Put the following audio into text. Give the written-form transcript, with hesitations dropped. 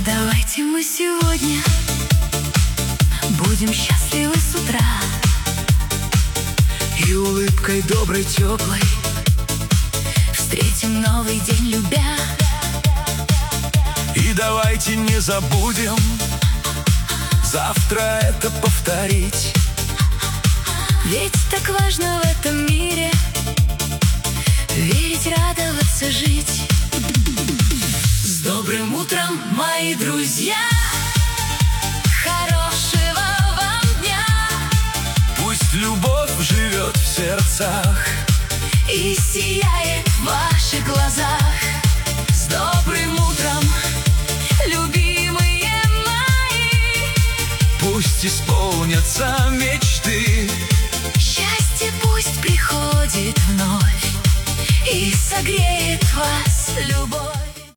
Давайте мы сегодня будем счастливы с утра, и улыбкой доброй, теплой встретим новый день, любя. И давайте не забудем завтра это повторить. Ведь так важно в этом мире верить, радоваться, жить. С добрым утром, мои друзья! Хорошего вам дня! Пусть любовь живет в сердцах и сияет в ваших глазах. С добрым утром, любимые мои! Пусть исполнятся мечты, счастье пусть приходит вновь и согреет вас любовь.